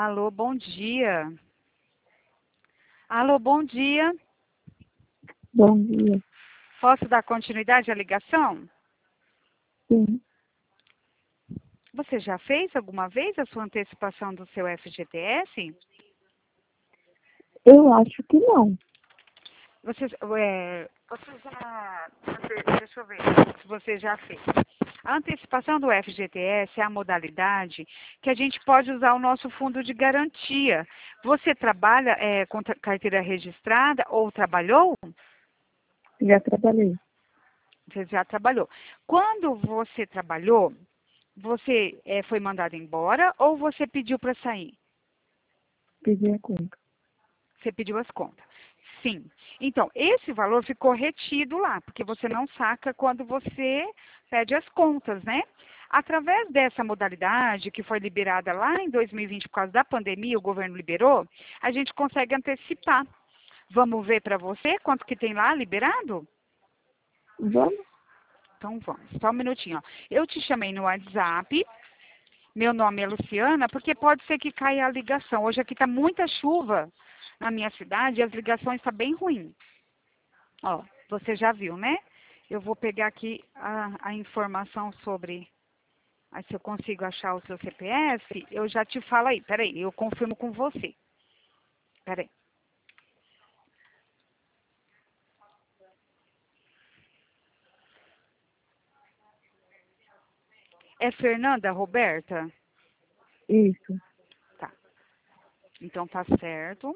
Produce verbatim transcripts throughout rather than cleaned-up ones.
Alô, bom dia. Alô, bom dia. Bom dia. Posso dar continuidade à ligação? Sim, Você já fez alguma vez a sua antecipação do seu F G T S? eu acho que não. Você, é, você já. Você, deixa eu ver se você já fez. A antecipação do F G T S é a modalidade que a gente pode usar o nosso fundo de garantia. Você trabalha é, com tra- carteira registrada ou trabalhou? Já trabalhei. Você já trabalhou. Quando você trabalhou, você é, foi mandado embora ou você pediu para sair? Pedi a conta. Você pediu as contas. Sim. Então, esse valor ficou retido lá, porque você não saca quando você pede as contas, né? Através dessa modalidade que foi liberada lá em dois mil e vinte por causa da pandemia, o governo liberou, a gente consegue antecipar. Vamos ver para você quanto que tem lá liberado? Vamos? Então vamos, só um minutinho. Ó. Eu te chamei no WhatsApp, meu nome é Luciana, porque pode ser que caia a ligação. Hoje aqui está muita chuva na minha cidade e as ligações estão bem ruins. Ó, você já viu, né? Eu vou pegar aqui a, a informação sobre. Aí se eu consigo achar o seu C P F, eu já te falo aí. Peraí, eu confirmo com você. Peraí. É Fernanda Roberta? Isso. Tá. Então tá certo.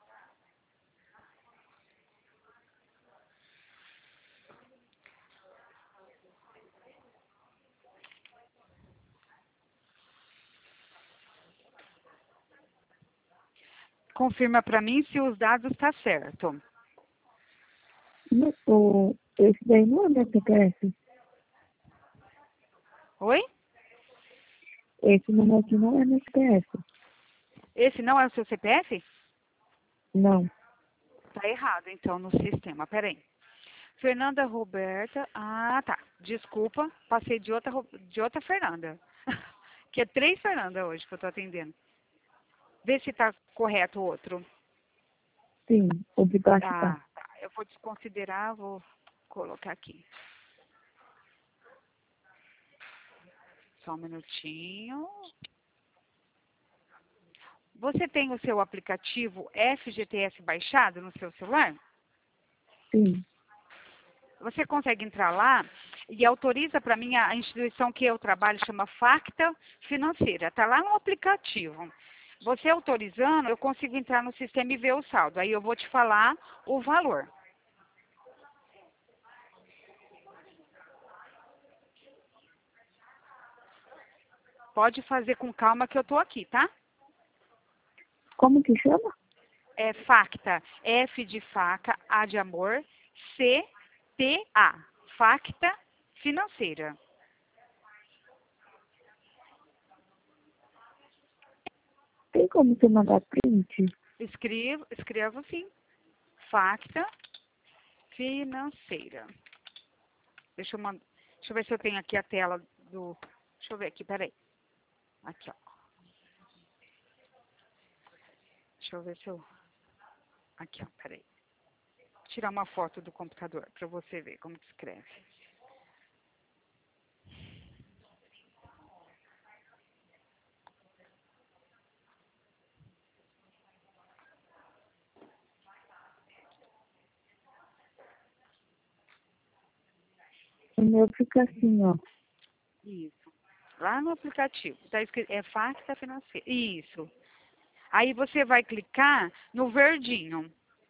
Confirma para mim se os dados tá certo. Não, o, esse daí não é meu C P F. Oi? Esse número aqui não é meu C P F. Esse não é o seu C P F? Não. Tá errado, então, no sistema. Peraí. Fernanda Roberta. Ah, tá. Desculpa, passei de outra, Ro- de outra Fernanda. Que é três Fernanda hoje que eu tô atendendo. Vê se tá correto o outro. Sim, o de baixo tá. Ah, tá. Eu vou desconsiderar, vou colocar aqui. Só um minutinho. Você tem o seu aplicativo F G T S baixado no seu celular? Sim. Você consegue entrar lá e autoriza para mim a a instituição que eu trabalho, chama Facta Financeira. Está lá no aplicativo. Você autorizando, eu consigo entrar no sistema e ver o saldo. Aí eu vou te falar o valor. Pode fazer com calma que eu estou aqui, tá? Como que chama? É Facta, F de faca, A de amor, C, T, A. Facta Financeira. Tem como você mandar print? Escrevo, escrevo sim. Facta Financeira. Deixa eu, mand... Deixa eu ver se eu tenho aqui a tela do. Deixa eu ver aqui, peraí. Aqui, ó. Deixa eu ver se eu. Aqui, ó, peraí. Vou tirar uma foto do computador para você ver como que escreve. O meu fica assim, ó. Isso. Lá no aplicativo. Tá escrito, é Facta Financeira. Isso. Aí você vai clicar no verdinho.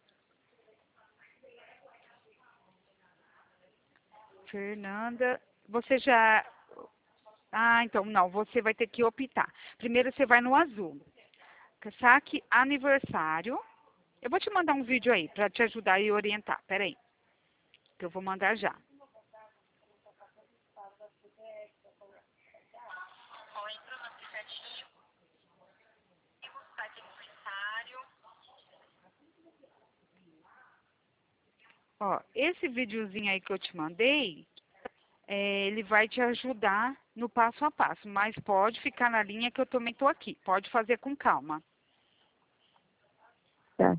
Fernanda, você já. Ah, então, não, você vai ter que optar. Primeiro você vai no azul. Saque aniversário. Eu vou te mandar um vídeo aí para te ajudar e orientar. Peraí, que eu vou mandar já. Ó, esse videozinho aí que eu te mandei é, ele vai te ajudar no passo a passo, mas pode ficar na linha que eu também estou aqui. Pode fazer com calma. Tá.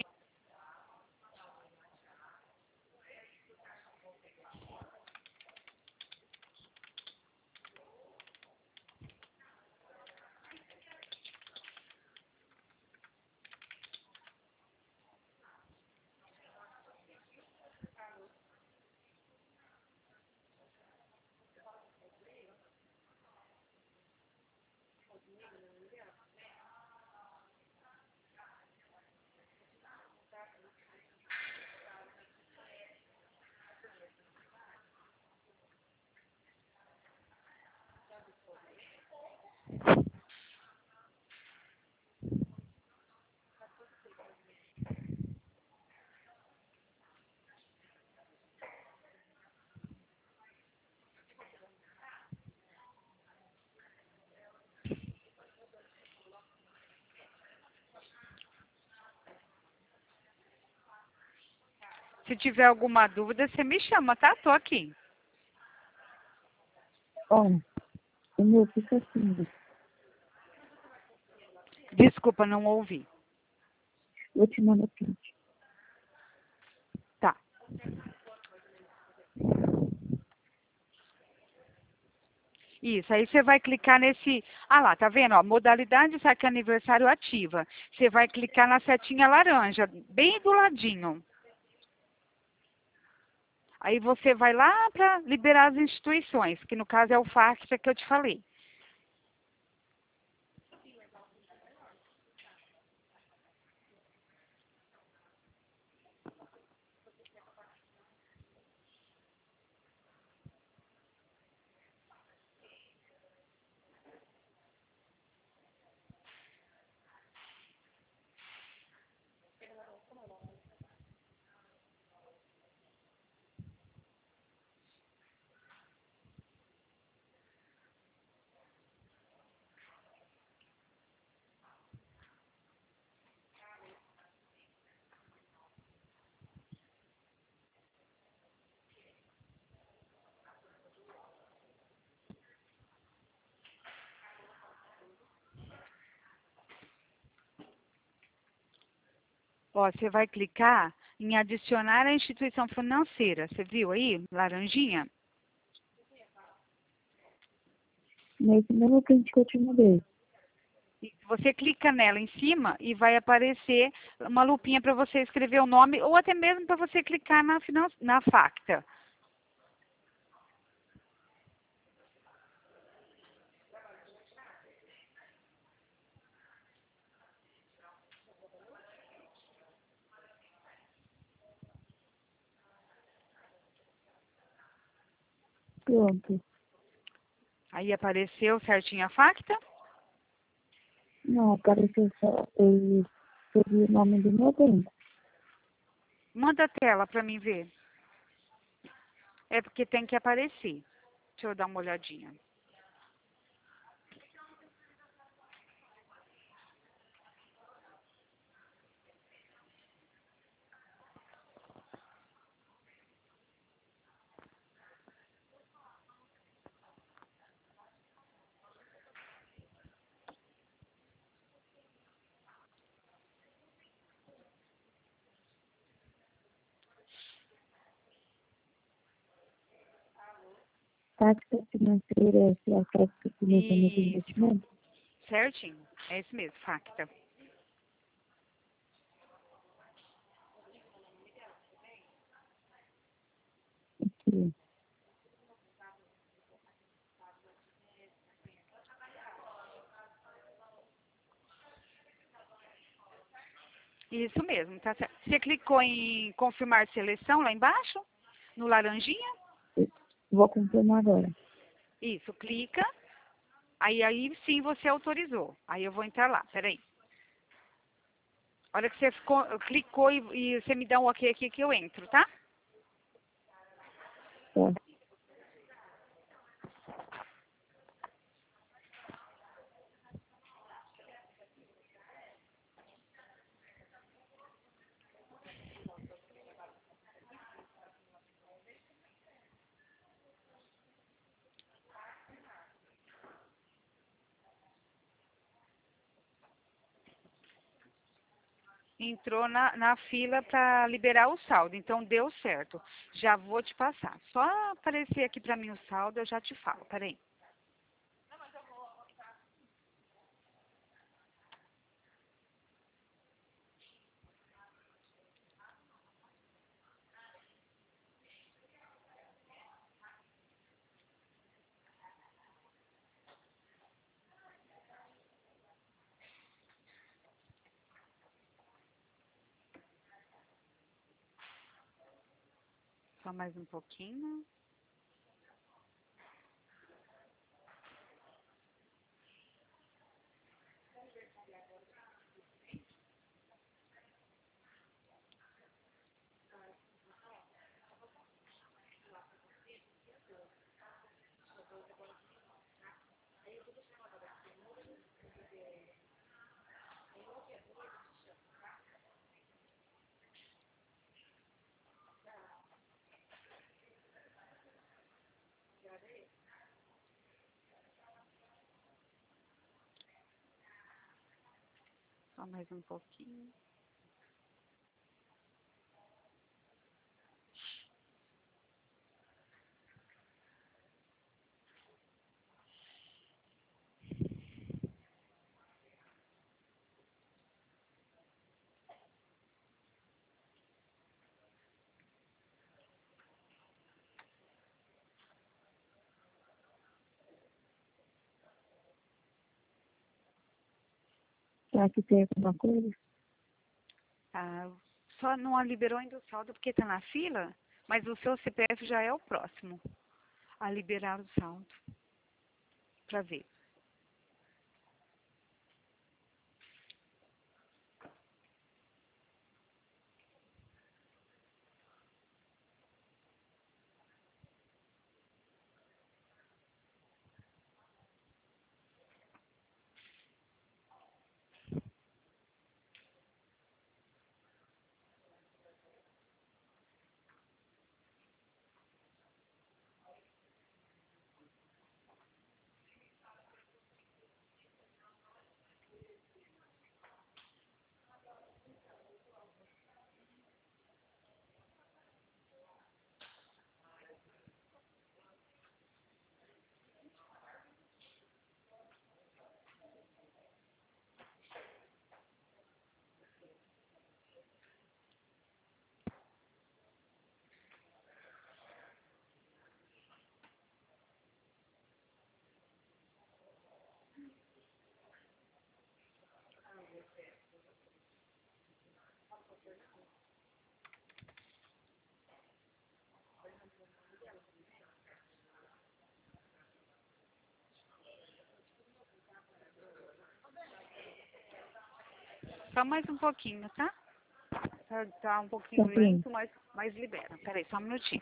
Se tiver alguma dúvida, você me chama, tá? Tô aqui. Olha, o meu fica assim. Desculpa, não ouvi. Vou te mandar o print. Tá. Isso, aí você vai clicar nesse... Ah lá, tá vendo? Ó, modalidade saque aniversário ativa. Você vai clicar na setinha laranja, bem do ladinho. Aí você vai lá para liberar as instituições, que no caso é o FACTA que eu te falei. Ó, você vai clicar em adicionar a instituição financeira. Você viu aí, laranjinha? Nesse mesmo print que eu te mandei. E você clica nela em cima e vai aparecer uma lupinha para você escrever o nome ou até mesmo para você clicar na, finan- na FACTA. Pronto. Aí apareceu certinho a FACTA. Não, apareceu só. Eu escrevi o nome do meu banco. Manda a tela para mim ver. É porque tem que aparecer. Deixa eu dar uma olhadinha. Tática financeira, essa é a tática de planejamento de Isso. investimento. Certinho. É esse mesmo, FACTA. Aqui. Isso mesmo, tá certo. Você clicou em confirmar seleção lá embaixo? No laranjinha? Vou confirmar agora. Isso, clica. Aí, aí sim você autorizou. Aí eu vou entrar lá, peraí. A hora que você ficou, clicou e, e você me dá um ok aqui que eu entro, tá? Tá. entrou na, na fila para liberar o saldo. Então, deu certo. Já vou te passar. Só aparecer aqui para mim o saldo, eu já te falo. Peraí. Só mais um pouquinho. Só mais um pouquinho. Será que tem alguma coisa? Tá? Só não liberou ainda o saldo porque está na fila, mas o seu C P F já é o próximo a liberar o saldo. Para ver. Só mais um pouquinho, tá? Tá, tá um pouquinho Tá bem. lento, mas, mas libera. Peraí, só um minutinho.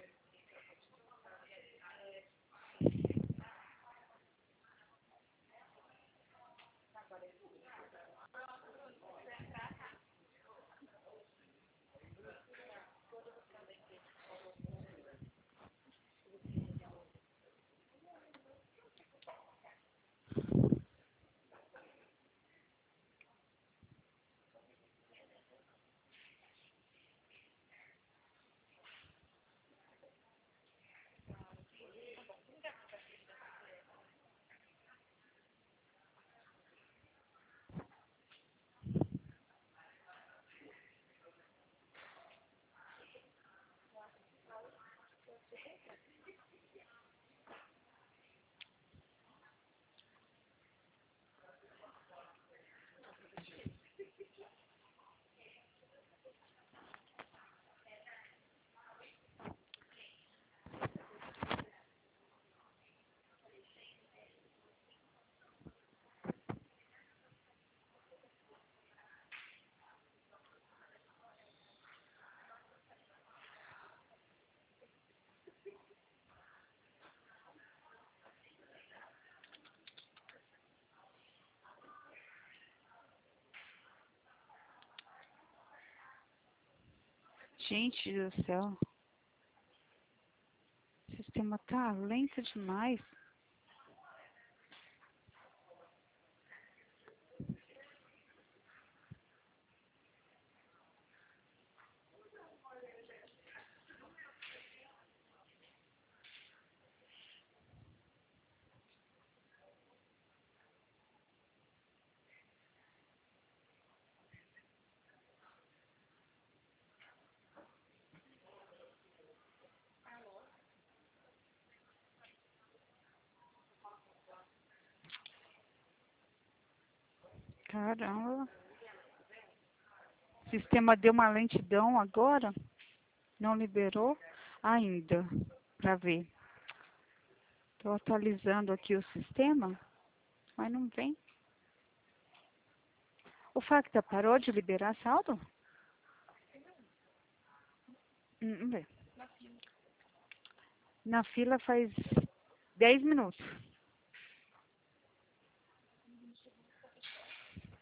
Gente do céu. O sistema tá lento demais. Caramba. O sistema deu uma lentidão agora? Não liberou ainda, para ver. Estou atualizando aqui o sistema, mas não vem. O Facta parou de liberar saldo? Hum, Vamos ver. Na fila faz dez minutos.